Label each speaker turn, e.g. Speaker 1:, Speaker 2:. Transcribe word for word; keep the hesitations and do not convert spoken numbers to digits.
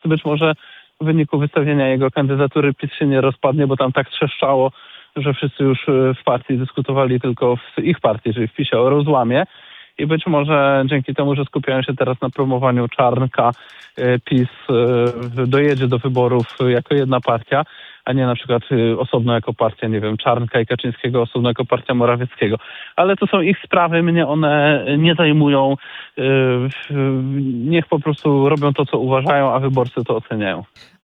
Speaker 1: być może w wyniku wystawienia jego kandydatury PiS się nie rozpadnie, bo tam tak trzeszczało, że wszyscy już w partii dyskutowali tylko w ich partii, czyli w PiSie, o rozłamie. I być może dzięki temu, że skupiają się teraz na promowaniu Czarnka, PiS dojedzie do wyborów jako jedna partia, a nie na przykład osobno jako partia, nie wiem, Czarnka i Kaczyńskiego, osobno jako partia Morawieckiego. Ale to są ich sprawy, mnie one nie zajmują. Niech po prostu robią to, co uważają, a wyborcy to oceniają.